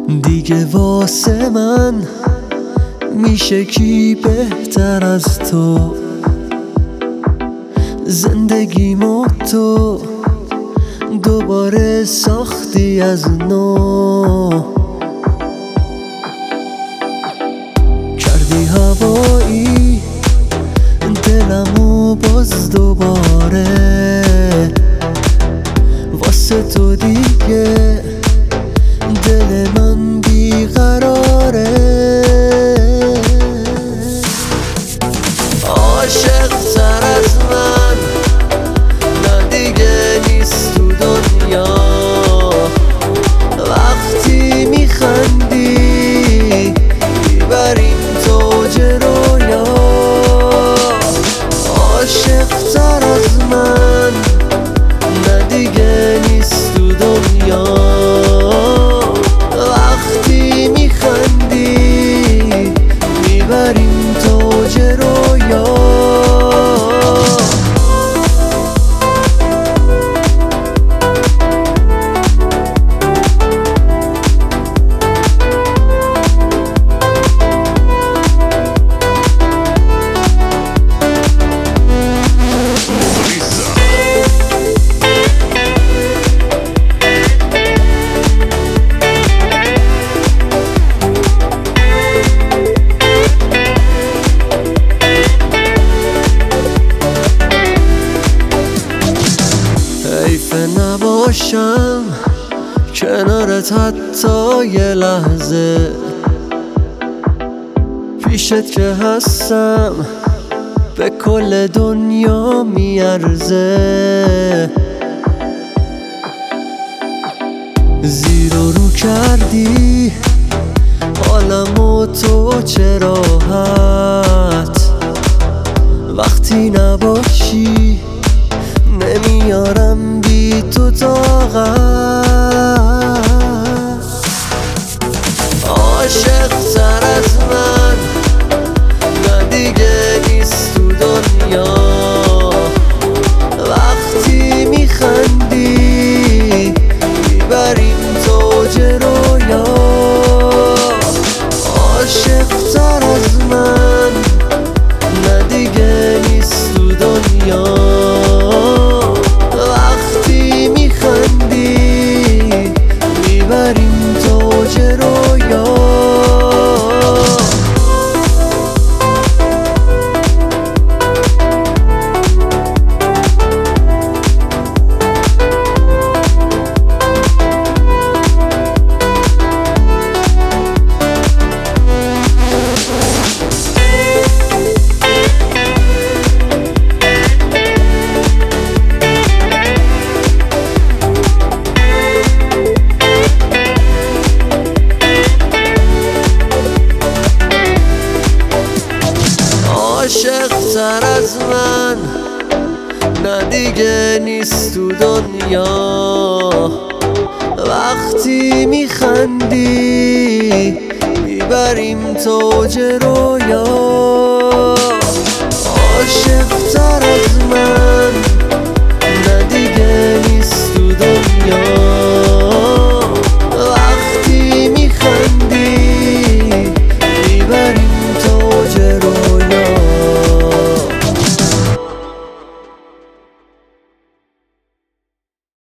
دیگه واسه من میشه کی بهتر از تو؟ زندگیمو تو دوباره ساختی از نو، کردی هوایی دلمو باز دوباره. واسه تو دیگه دل من بیقراره. عاشق تر از من نه دیگه نیست تو دنیا. وقتی میخندی میبریم توج رویا. عاشق تر از من نه دیگه نیست تو دنیا. وقتی میخندی میبریم توج رویا. حیفه نباشم کنارت حتی یه لحظه. پیشت که هستم به کل دنیا میارزه. زیر و رو کردی حالمو تو چه راحت. وقتی نباشی نمیارم بی تو طاقت. عاشق تر از من نه دیگه نیست تو دنیا. وقتی میخندی میبریم توج رویا. عاشق تر از من نه دیگه نیست تو دنیا. میبریم توج رویا. عاشق تر از من نه دیگه نیست تو دنیا. وقتی میخندی میبریم توج رویا. عاشق تر از من